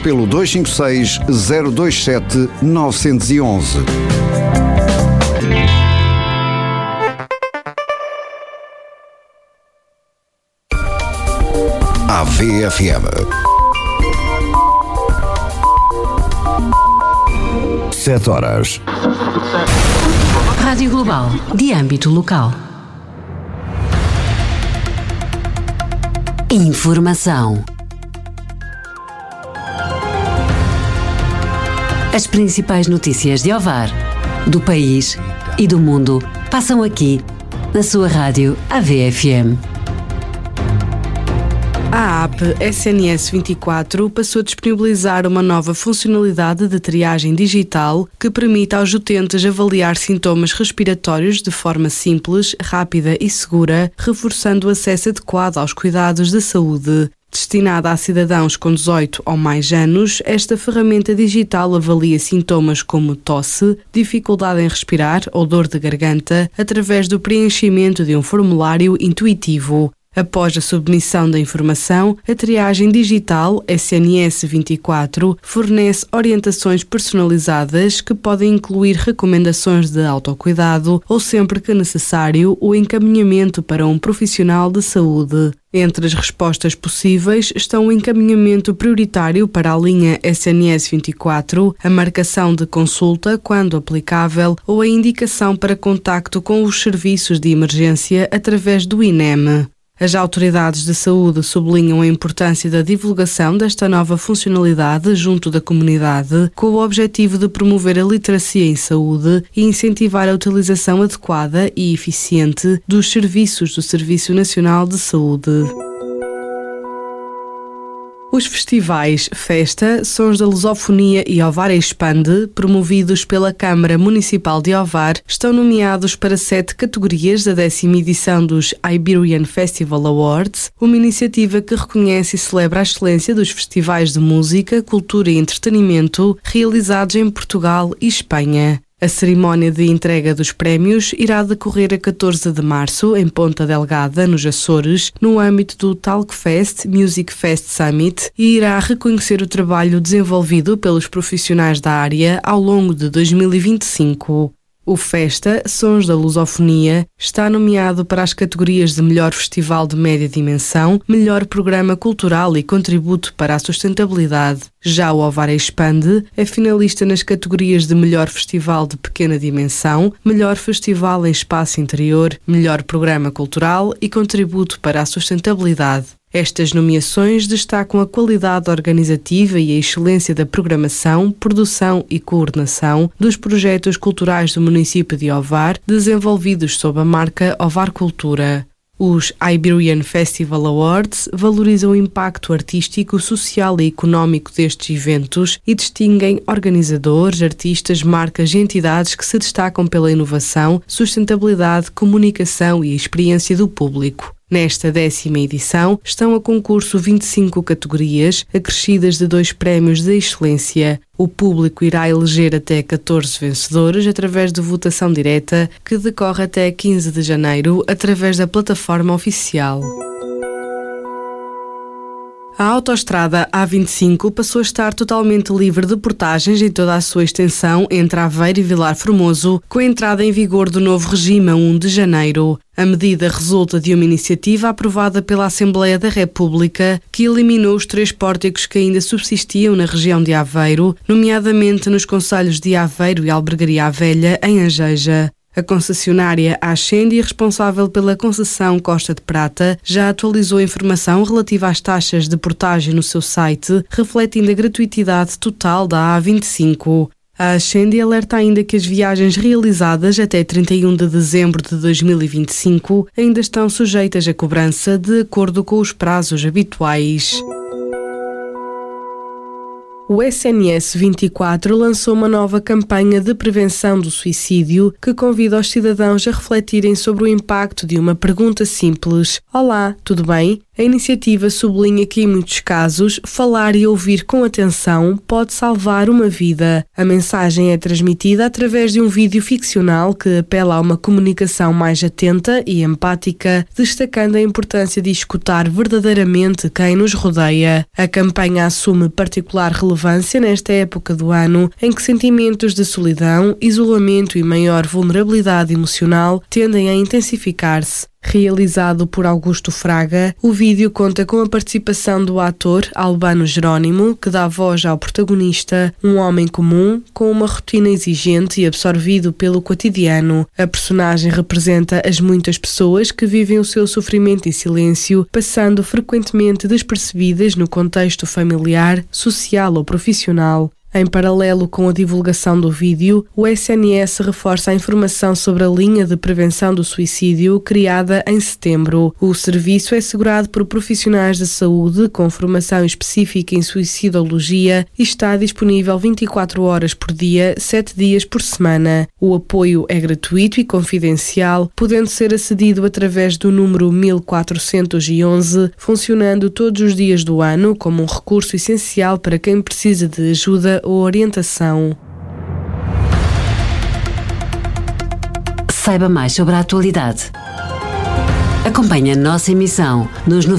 pelo 256 027 911. AVFM 7 horas. Rádio Global, de âmbito local. Informação. As principais notícias de Ovar, do país e do mundo passam aqui, na sua rádio AVFM. A app SNS 24 passou a disponibilizar uma nova funcionalidade de triagem digital que permite aos utentes avaliar sintomas respiratórios de forma simples, rápida e segura, reforçando o acesso adequado aos cuidados de saúde. Destinada a cidadãos com 18 ou mais anos, esta ferramenta digital avalia sintomas como tosse, dificuldade em respirar ou dor de garganta através do preenchimento de um formulário intuitivo. Após a submissão da informação, a triagem digital SNS 24 fornece orientações personalizadas que podem incluir recomendações de autocuidado ou, sempre que necessário, o encaminhamento para um profissional de saúde. Entre as respostas possíveis estão o encaminhamento prioritário para a linha SNS 24, a marcação de consulta, quando aplicável, ou a indicação para contacto com os serviços de emergência através do INEM. As autoridades de saúde sublinham a importância da divulgação desta nova funcionalidade junto da comunidade, com o objetivo de promover a literacia em saúde e incentivar a utilização adequada e eficiente dos serviços do Serviço Nacional de Saúde. Os festivais Festa, Sons da Lusofonia e Ovar Expande, promovidos pela Câmara Municipal de Ovar, estão nomeados para 7 categorias da 10ª edição dos Iberian Festival Awards, uma iniciativa que reconhece e celebra a excelência dos festivais de música, cultura e entretenimento realizados em Portugal e Espanha. A cerimónia de entrega dos prémios irá decorrer a 14 de março, em Ponta Delgada, nos Açores, no âmbito do Talkfest Music Fest Summit, e irá reconhecer o trabalho desenvolvido pelos profissionais da área ao longo de 2025. O Festa, Sons da Lusofonia, está nomeado para as categorias de Melhor Festival de Média Dimensão, Melhor Programa Cultural e Contributo para a Sustentabilidade. Já o Ovar Expande é finalista nas categorias de Melhor Festival de Pequena Dimensão, Melhor Festival em Espaço Interior, Melhor Programa Cultural e Contributo para a Sustentabilidade. Estas nomeações destacam a qualidade organizativa e a excelência da programação, produção e coordenação dos projetos culturais do município de Ovar, desenvolvidos sob a marca Ovar Cultura. Os Iberian Festival Awards valorizam o impacto artístico, social e económico destes eventos e distinguem organizadores, artistas, marcas e entidades que se destacam pela inovação, sustentabilidade, comunicação e experiência do público. Nesta 10ª edição estão a concurso 25 categorias, acrescidas de 2 prémios de excelência. O público irá eleger até 14 vencedores através de votação direta, que decorre até 15 de janeiro através da plataforma oficial. A autoestrada A25 passou a estar totalmente livre de portagens em toda a sua extensão entre Aveiro e Vilar Formoso, com a entrada em vigor do novo regime a 1 de janeiro. A medida resulta de uma iniciativa aprovada pela Assembleia da República, que eliminou os 3 pórticos que ainda subsistiam na região de Aveiro, nomeadamente nos concelhos de Aveiro e Albergaria Velha, em Angeja. A concessionária Ascendi, responsável pela concessão Costa de Prata, já atualizou a informação relativa às taxas de portagem no seu site, refletindo a gratuitidade total da A25. A Ascendi alerta ainda que as viagens realizadas até 31 de dezembro de 2025 ainda estão sujeitas a cobrança de acordo com os prazos habituais. O SNS 24 lançou uma nova campanha de prevenção do suicídio que convida os cidadãos a refletirem sobre o impacto de uma pergunta simples: Olá, tudo bem? A iniciativa sublinha que, em muitos casos, falar e ouvir com atenção pode salvar uma vida. A mensagem é transmitida através de um vídeo ficcional que apela a uma comunicação mais atenta e empática, destacando a importância de escutar verdadeiramente quem nos rodeia. A campanha assume particular relevância nesta época do ano, em que sentimentos de solidão, isolamento e maior vulnerabilidade emocional tendem a intensificar-se. Realizado por Augusto Fraga, o vídeo conta com a participação do ator Albano Jerónimo, que dá voz ao protagonista, um homem comum, com uma rotina exigente e absorvido pelo cotidiano. A personagem representa as muitas pessoas que vivem o seu sofrimento em silêncio, passando frequentemente despercebidas no contexto familiar, social ou profissional. Em paralelo com a divulgação do vídeo, o SNS reforça a informação sobre a linha de prevenção do suicídio criada em setembro. O serviço é assegurado por profissionais da saúde com formação específica em suicidologia e está disponível 24 horas por dia, 7 dias por semana. O apoio é gratuito e confidencial, podendo ser acedido através do número 1411, funcionando todos os dias do ano como um recurso essencial para quem precisa de ajuda ou orientação. Saiba mais sobre a atualidade. Acompanhe a nossa emissão nos